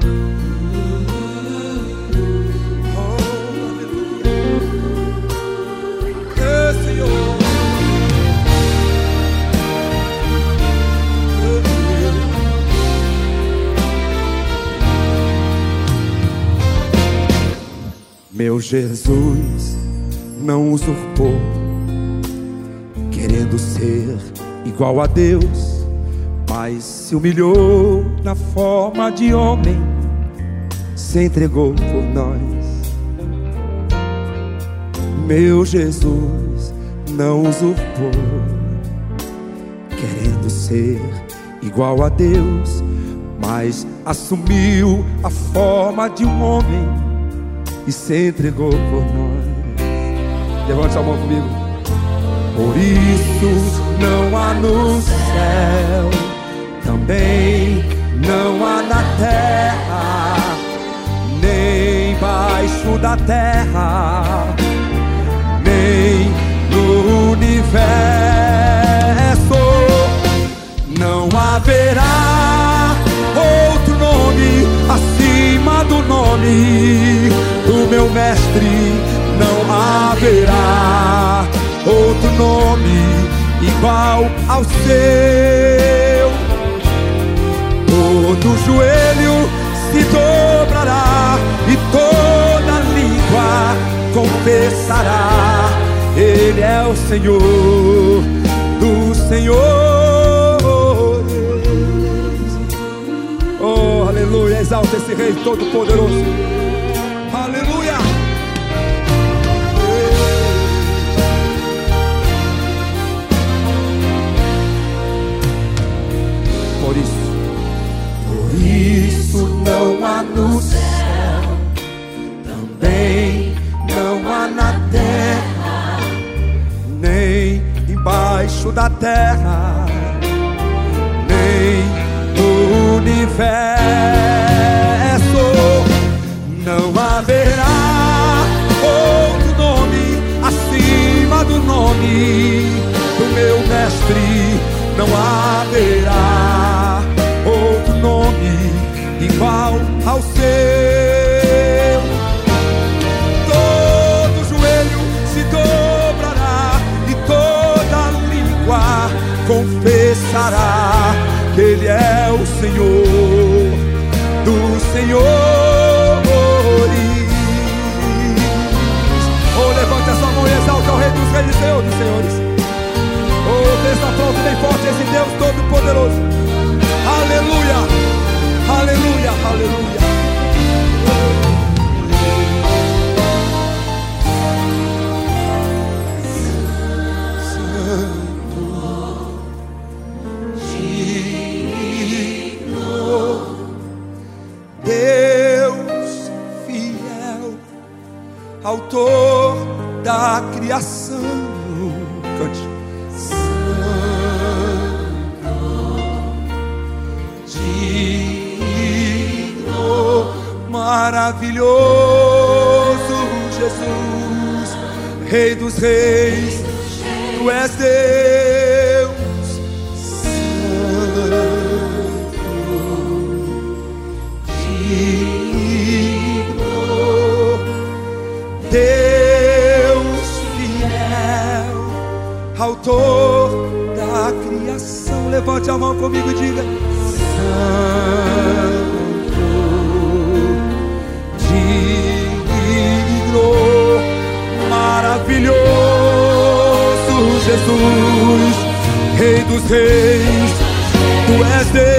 Meu Jesus não usurpou, querendo ser igual a Deus, mas se humilhou na forma de homem, se entregou por nós. Meu Jesus não usurpou, querendo ser igual a Deus, mas assumiu a forma de um homem e se entregou por nós. Levante a mão comigo. Por isso não há no céu, também não há na terra, nem embaixo da terra, nem no universo. Não haverá outro nome acima do nome do meu mestre. Não haverá outro nome igual ao seu. Todo joelho se dobrará e toda língua confessará: Ele é o Senhor dos senhores. Oh, aleluia, exalta esse Rei Todo-Poderoso. Aleluia. Por isso não há no céu, também não há na terra, nem embaixo da terra, nem no universo. Não haverá outro nome acima do nome do meu mestre. Não haverá outro nome igual ao seu. Todo joelho se dobrará e toda língua confessará que Ele é o Senhor dos senhores. Oh, levante a sua mão e exalta o Rei dos Reis e Senhor dos senhores. Oh, Deus está pronto, bem forte esse Deus Todo-Poderoso. Aleluia, aleluia, aleluia. Deus fiel, autor da criação. Cante. Maravilhoso Jesus, Rei dos Reis, Tu és Deus Santo, digno, Deus fiel, autor da criação. Levante a mão comigo e diga: Santo, maravilhoso Jesus, Rei dos Reis, Tu és Deus.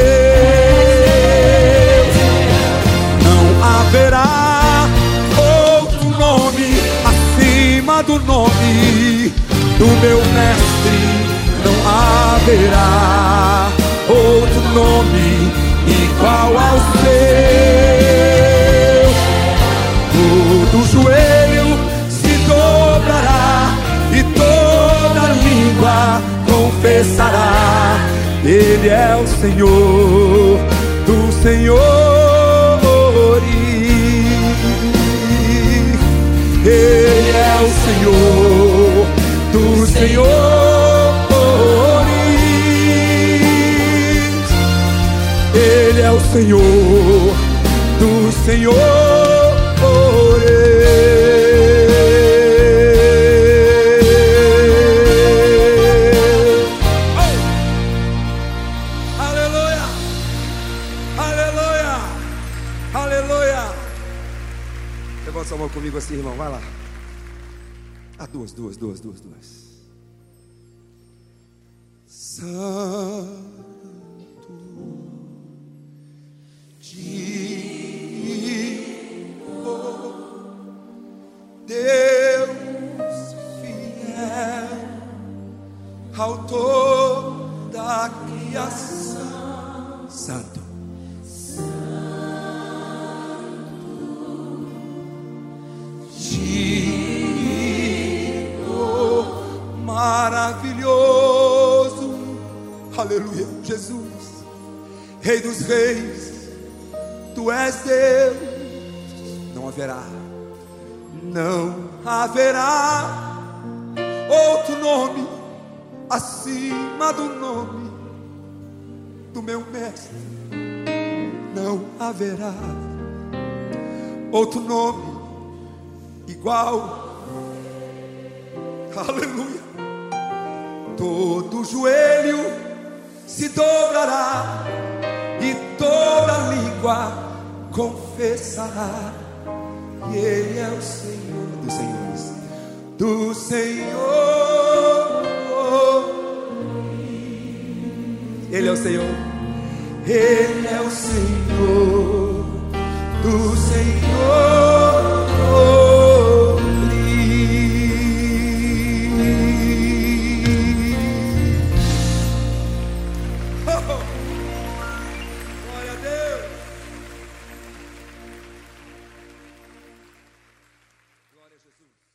Não haverá outro nome acima do nome do meu mestre. Não haverá outro nome igual ao seu. Todo joelho se dobrará e toda língua confessará: Ele é o Senhor dos senhores. Ele é o Senhor dos senhores. Ele é o Senhor dos Senhor. Aleluia, aleluia, aleluia. Levanta sua mão comigo assim, irmão, vai lá. Duas. Santo Deus fiel, autor da criação. Santo, maravilhoso, aleluia, Jesus, Rei dos reis, Tu és Deus, não haverá outro nome acima do nome do meu mestre, não haverá outro nome igual, aleluia. Todo joelho se dobrará e toda língua confessará que Ele é o Senhor dos senhores, do Senhor. Ele é o Senhor, Ele é o Senhor, do Senhor. Glória a Deus.